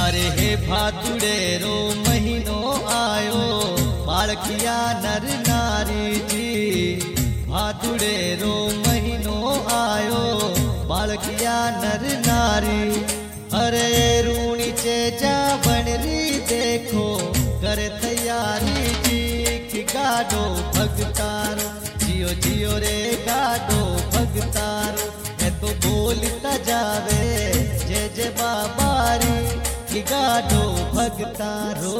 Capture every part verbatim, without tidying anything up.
अरे हे भादुड़े रो महीनो आयो, बालकिया नर नारी जी। भादुड़े रो महीनो आयो, बालकिया नर नारी। अरे रूणी चेजा बनरी देखो, करे तैयारी जी कि गाडो भगतारो। जियो जियो रे गाडो भगतारो, है तो बोलता जावे जय जय बाबारी कि गाडो भगतारो।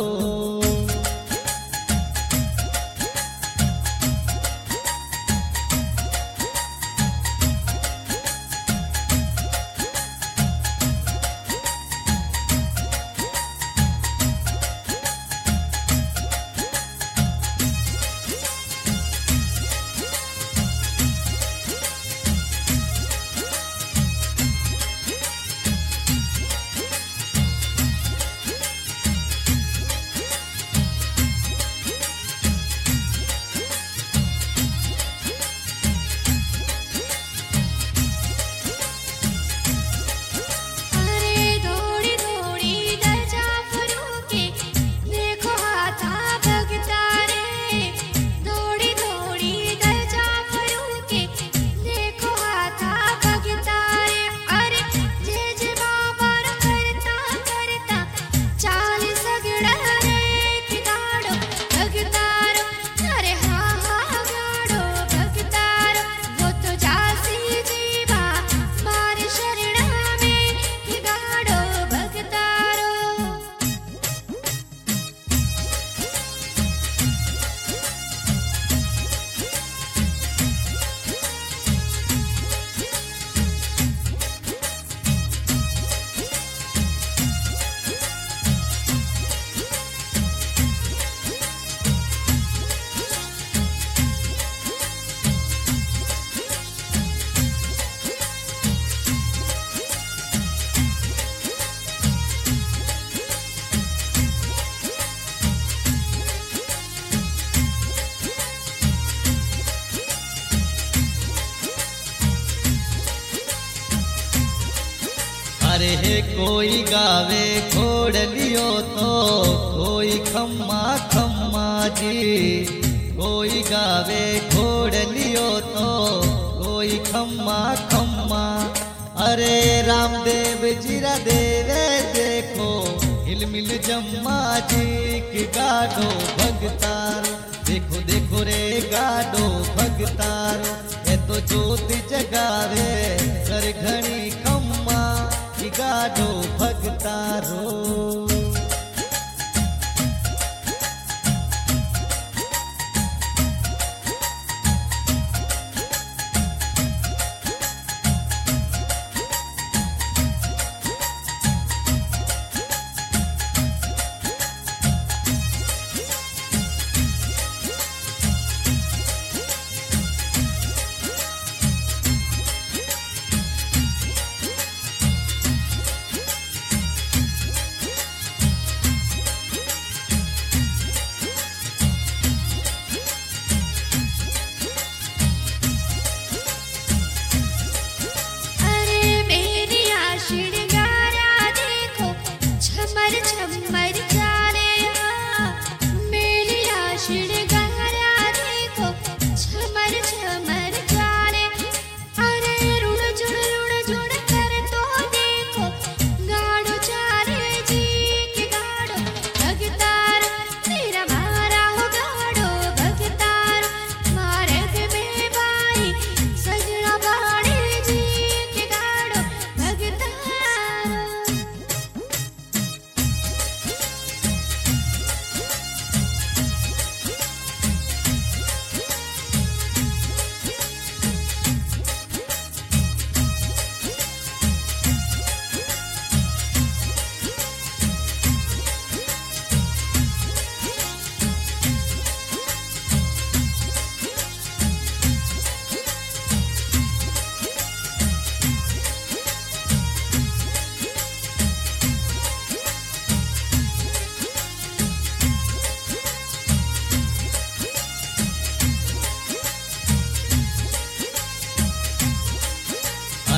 अरे हे कोई गावे घोड़लियो तो, कोई खम्मा खम्मा जी। कोई गावे घोड़लियो तो, कोई खम्मा खम्मा। अरे रामदेव जीरा देवे देखो, हिलमिल जम्मा जी कि गाडो भगतारो। देखो देखो रे गाडो भगतारो, ये तो ज्योति जगावे कर घणी खम्मा कि गाडो भगतारो।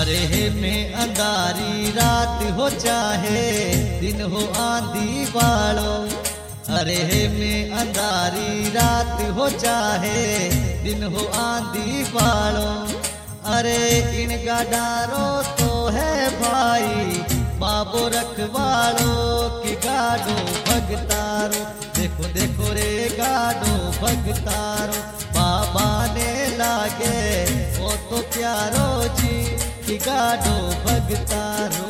अरे हे में अंधारी रात हो चाहे दिन हो आंधी वालो, अरे हे में अंधारी रात हो चाहे दिन हो आंधी वालो। अरे इनका डारो तो है भाई बाबो रखवालो कि गाडो भगतारो, देखो देखो रे गाडो भगतारो। बाबा ने लागे वो तो प्यारो जी कि गाडो भगतारो।